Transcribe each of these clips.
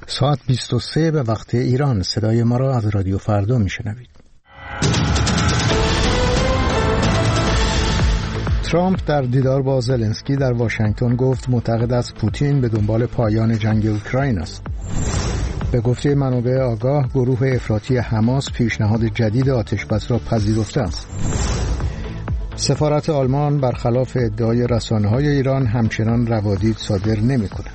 ساعت 23 به وقت ایران. صدای ما را از رادیو فردا میشنوید. ترامپ در دیدار با زلنسکی در واشنگتن گفت معتقد است پوتین به دنبال پایان جنگ اوکراین است. به گفته منابع آگاه، گروه افراطی حماس پیشنهاد جدید آتشبس را پذیرفته است. سفارت آلمان برخلاف ادعای رسانه‌های ایران همچنان روادید صادر نمی‌کند.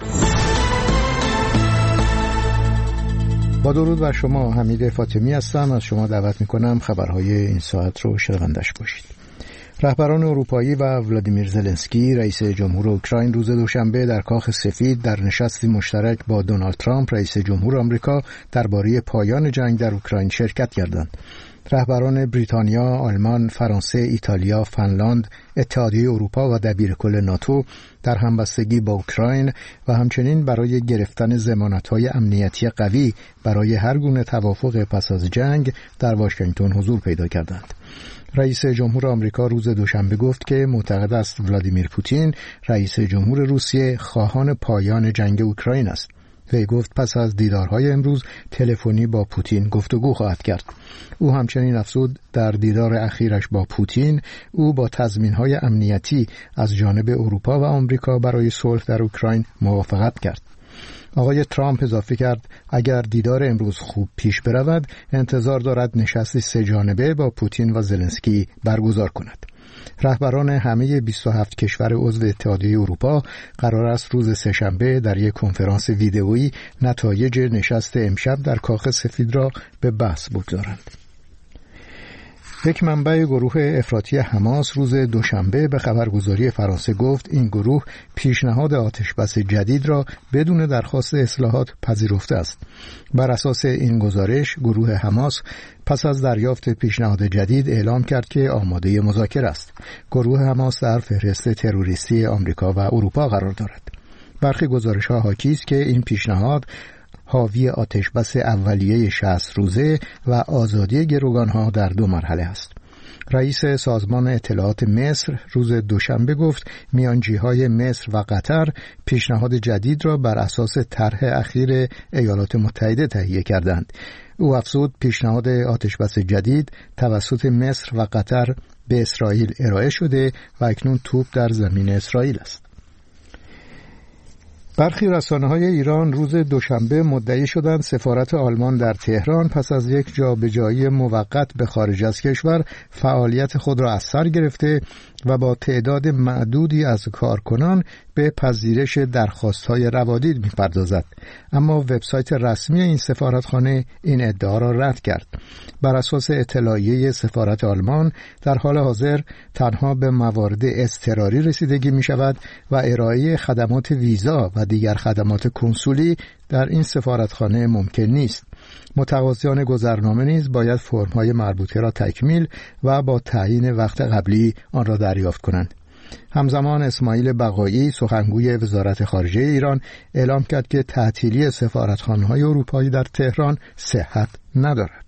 با درود بر شما، حمید فاطمی هستم. از شما دعوت می‌کنم خبرهای این ساعت رو شنوندش باشید. رهبران اروپایی و ولادیمیر زلنسکی رئیس جمهور اوکراین روز دوشنبه در کاخ سفید در نشستی مشترک با دونالد ترامپ رئیس جمهور آمریکا درباره پایان جنگ در اوکراین شرکت کردند. رهبران بریتانیا، آلمان، فرانسه، ایتالیا، فنلاند، اتحادیه اروپا و دبیرکل ناتو در همبستگی با اوکراین و همچنین برای گرفتن ضمانت‌های امنیتی قوی برای هر گونه توافق پس از جنگ در واشنگتن حضور پیدا کردند. رئیس جمهور آمریکا روز دوشنبه گفت که معتقد است ولادیمیر پوتین رئیس جمهور روسیه خواهان پایان جنگ اوکراین است. وی گفت پس از دیدارهای امروز تلفنی با پوتین گفتگو خواهد کرد. او همچنین افزود در دیدار اخیرش با پوتین او با تضمین‌های امنیتی از جانب اروپا و آمریکا برای صلح در اوکراین موافقت کرد. آقای ترامپ اضافه کرد اگر دیدار امروز خوب پیش برود انتظار دارد نشستی سه جانبه با پوتین و زلنسکی برگزار کند. رهبران همه 27 کشور عضو اتحادیه اروپا قرار است روز سه‌شنبه در یک کنفرانس ویدئویی نتایج نشست امشب در کاخ سفید را به بحث بگذارند. یک منبع گروه افراطی حماس روز دوشنبه به خبرگزاری فرانسه گفت این گروه پیشنهاد آتشبس جدید را بدون درخواست اصلاحات پذیرفته است. بر اساس این گزارش گروه حماس پس از دریافت پیشنهاد جدید اعلام کرد که آماده مذاکره است. گروه حماس در فهرست تروریستی آمریکا و اروپا قرار دارد. برخی گزارش‌ها حاکی است که این پیشنهاد حاوی آتشبس اولیه 60 روزه و آزادی گروگانها در 2 مرحله است. رئیس سازمان اطلاعات مصر روز دوشنبه گفت میانجی‌های مصر و قطر پیشنهاد جدید را بر اساس طرح اخیر ایالات متحده تهیه کردند. او افزود پیشنهاد آتشبس جدید توسط مصر و قطر به اسرائیل ارائه شده و اکنون توپ در زمین اسرائیل است. برخی رسانه‌های ایران روز دوشنبه مدعی شدند سفارت آلمان در تهران پس از یک جابجایی موقت به خارج از کشور فعالیت خود را از سر گرفته و با تعداد معدودی از کارکنان به پذیرش درخواست‌های روادید می‌پردازد. اما وبسایت رسمی این سفارتخانه این ادعا را رد کرد. بر اساس اطلاعیه سفارت آلمان در حال حاضر تنها به موارد اضطراری رسیدگی می‌شود و ارائه خدمات ویزا و دیگر خدمات کنسولی در این سفارتخانه ممکن نیست. متقاضیان گذرنامه نیز باید فرم‌های مربوطه را تکمیل و با تعیین وقت قبلی آن را دریافت کنند. همزمان اسماعیل بقایی سخنگوی وزارت خارجه ایران اعلام کرد که تعطیلی سفارتخانه‌های اروپایی در تهران صحت ندارد.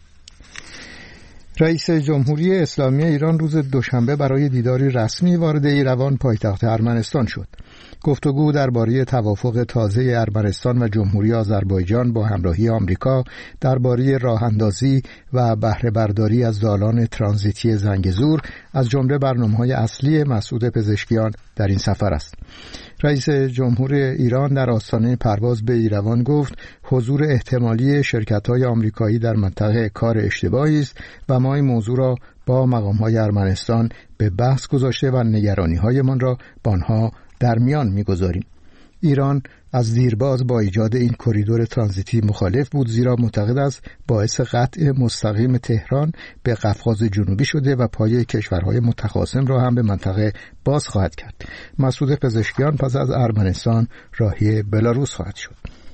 رئیس جمهوری اسلامی ایران روز دوشنبه برای دیداری رسمی وارد ایروان پایتخت ارمنستان شد. گفتگو درباره توافق تازه ارمنستان و جمهوری آذربایجان با همراهی آمریکا درباره راه‌اندازی و بهره برداری از دالان ترانزیتی زنگزور از جمله برنامه‌های اصلی مسعود پزشکیان در این سفر است. رئیس جمهور ایران در آستانه پرواز به ایروان گفت حضور احتمالی شرکت‌های آمریکایی در منطقه کار اشتباهی است و ما این موضوع را با مقام‌های ارمنستان به بحث گذاشته و نگرانی‌هایمان را با آنها در میان می‌گذاریم. ایران از دیرباز با ایجاد این کریدور ترانزیتی مخالف بود، زیرا معتقد است باعث قطع مستقیم تهران به قفقاز جنوبی شده و پای کشورهای متخاصم را هم به منطقه باز خواهد کرد. مسعود پزشکیان پس از ارمنستان راهی بلاروس خواهد شد.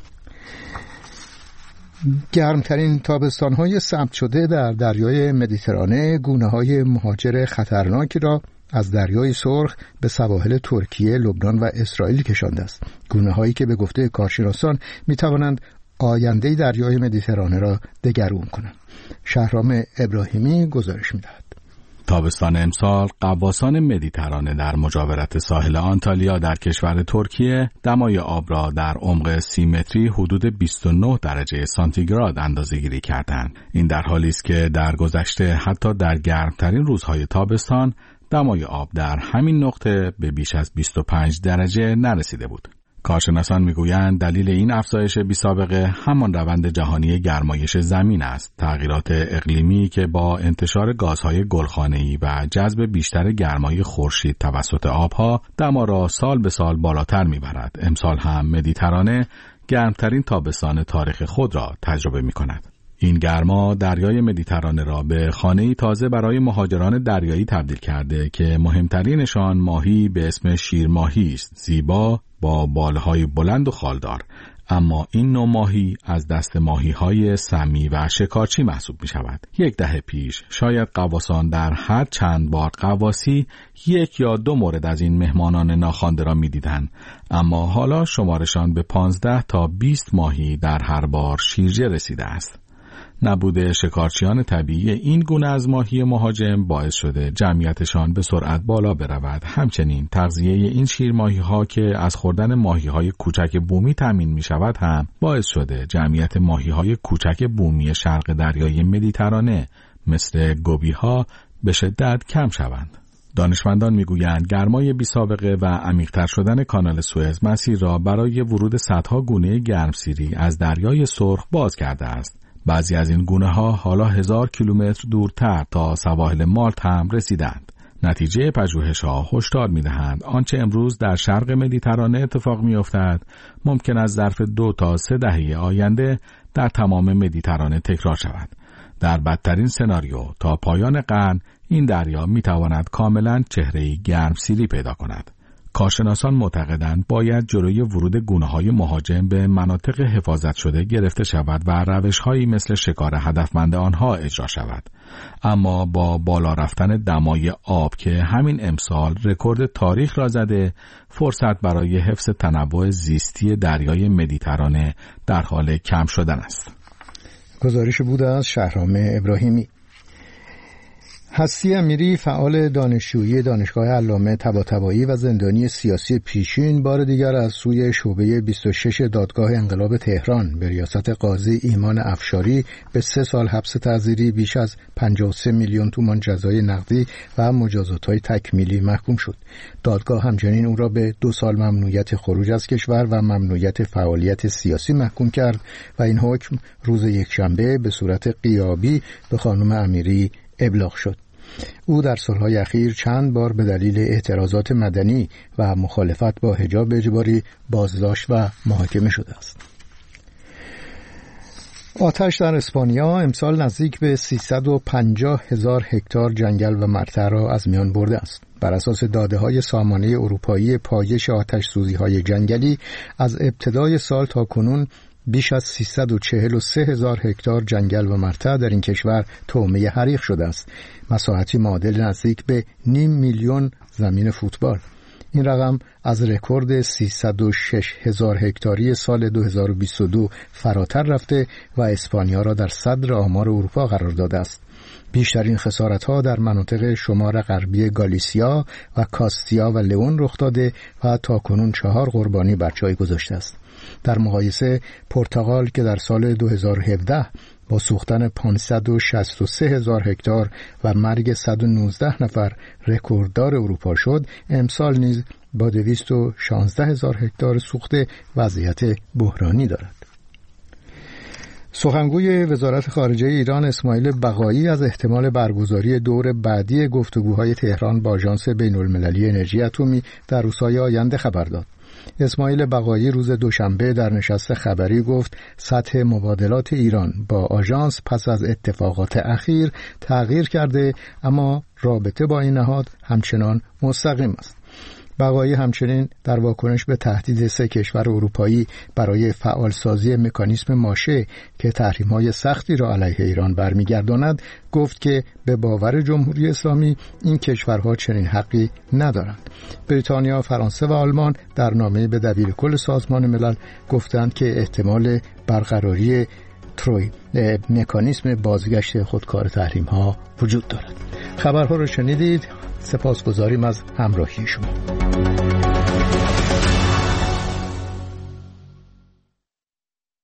گرمترین تابستان‌های ثبت شده در دریای مدیترانه گونه‌های مهاجر خطرناکی را از دریای سرخ به سواحل ترکیه، لبنان و اسرائیل کشانده است. گونه‌هایی که به گفته کارشناسان می‌توانند آینده دریای مدیترانه را دگرگون کنند. شهرام ابراهیمی گزارش می‌دهد. تابستان امسال غواصان مدیترانه در مجاورت ساحل آنتالیا در کشور ترکیه دمای آب را در عمق 30 متری حدود 29 درجه سانتیگراد اندازه‌گیری کردند. این در حالی است که در گذشته حتی در گرمترین روزهای تابستان دمای آب در همین نقطه به بیش از 25 درجه نرسیده بود. کارشناسان میگویند دلیل این افزایش بی‌سابقه همان روند جهانی گرمایش زمین است. تغییرات اقلیمی که با انتشار گازهای گلخانه‌ای و جذب بیشتر گرمای خورشید توسط آبها دما را سال به سال بالاتر میبرد. امسال هم مدیترانه گرمترین تابستان تاریخ خود را تجربه میکند. این گرما دریای مدیترانه را به خانه‌ای تازه برای مهاجران دریایی تبدیل کرده که مهمترینشان ماهی به اسم شیرماهی است، زیبا با بالهای بلند و خالدار. اما این نوع ماهی از دست ماهی‌های سمی و شکارچی محسوب می‌شود. 10 دهه پیش شاید غواصان در هر چند بار غواصی 1 یا 2 مورد از این مهمانان ناخوانده را می‌دیدند، اما حالا شمارشان به 15 تا 20 ماهی در هر بار شیرجه رسیده است. نبود شکارچیان طبیعی این گونه از ماهی مهاجم باعث شده جمعیتشان به سرعت بالا برود. همچنین تغذیه این شیرماهی‌ها که از خوردن ماهی‌های کوچک بومی تامین می‌شود هم باعث شده جمعیت ماهی‌های کوچک بومی شرق دریای مدیترانه مثل گوبی‌ها به شدت کم شوند. دانشمندان میگویند گرمای بی‌سابقه و عمیق‌تر شدن کانال سوئز مسیر را برای ورود صدها گونه گرمسیری از دریای سرخ باز کرده است. بعضی از این گونه ها حالا 1000 کیلومتر دورتر تا سواحل مالت هم رسیدند. نتیجه پژوهش‌ها هشدار می‌دهند آنچه امروز در شرق مدیترانه اتفاق می‌افتد ممکن است ظرف 2 تا 3 دهه آینده در تمام مدیترانه تکرار شود. در بدترین سناریو تا پایان قرن این دریا می‌تواند کاملاً چهره‌ای گرمسیری پیدا کند. کارشناسان معتقدند باید جلوی ورود گونه‌های مهاجم به مناطق حفاظت شده گرفته شود و روش‌هایی مثل شکار هدفمند آنها اجرا شود. اما با بالا رفتن دمای آب که همین امسال رکورد تاریخ را زده، فرصت برای حفظ تنوع زیستی دریای مدیترانه در حال کم شدن است. گزارش بود از شهرام ابراهیمی. هستی امیری، فعال دانشجویی دانشگاه علامه طباطبایی و زندانی سیاسی پیشین، بار دیگر از سوی شعبه 26 دادگاه انقلاب تهران به ریاست قاضی ایمان افشاری به 3 سال حبس تعزیری، بیش از 53 میلیون تومان جزای نقدی و مجازات‌های تکمیلی محکوم شد. دادگاه همچنین او را به 2 سال ممنوعیت خروج از کشور و ممنوعیت فعالیت سیاسی محکوم کرد و این حکم روز یکشنبه به صورت غیابی به خانم امیری ابلاغ شد. او در سالهای اخیر چند بار به دلیل اعتراضات مدنی و مخالفت با حجاب اجباری بازداشت و محاکمه شده است. آتش در اسپانیا امسال نزدیک به 350,000 هکتار جنگل و مرتع را از میان برده است. بر اساس داده‌های سامانه اروپایی پایش آتش سوزی‌های جنگلی از ابتدای سال تا کنون بیش از 343,000 هکتار جنگل و مرتع در این کشور طعمه حریق شده است، مساحتی معادل نزدیک به 500,000 میلیون زمین فوتبال. این رقم از رکورد 306,000 هکتاری سال 2022 فراتر رفته و اسپانیا را در صدر آمار اروپا قرار داده است. بیشترین خسارت‌ها در مناطق شمال غربی گالیسیا و کاستیا و لئون رخ داده و تاکنون 4 قربانی بر جای گذاشته است. در مقایسه پرتغال که در سال 2017 با سوختن 563,000 هکتار و مرگ 119 نفر رکورددار اروپا شد، امسال نیز با 216,000 هکتار سوخته وضعیت بحرانی دارد. سخنگوی وزارت خارجه ایران اسماعیل بقایی از احتمال برگزاری دور بعدی گفتگوهای تهران با آژانس بین‌المللی انرژی اتمی در روزهای آینده خبر داد. اسماعیل بقایی روز دوشنبه در نشست خبری گفت سطح مبادلات ایران با آژانس پس از اتفاقات اخیر تغییر کرده، اما رابطه با این نهاد همچنان مستقیم است. بقایی همچنین در واکنش به تهدید 3 کشور اروپایی برای فعالسازی مکانیسم ماشه که تحریم‌های سختی را علیه ایران برمیگرداند گفت که به باور جمهوری اسلامی این کشورها چنین حقی ندارند. بریتانیا، فرانسه و آلمان در نامه‌ای به دبیرکل سازمان ملل گفتند که احتمال برقراری مکانیسم بازگشت خودکار تحریم‌ها وجود دارد. خبرها رو شنیدید. سپاسگزاریم از همراهی شما.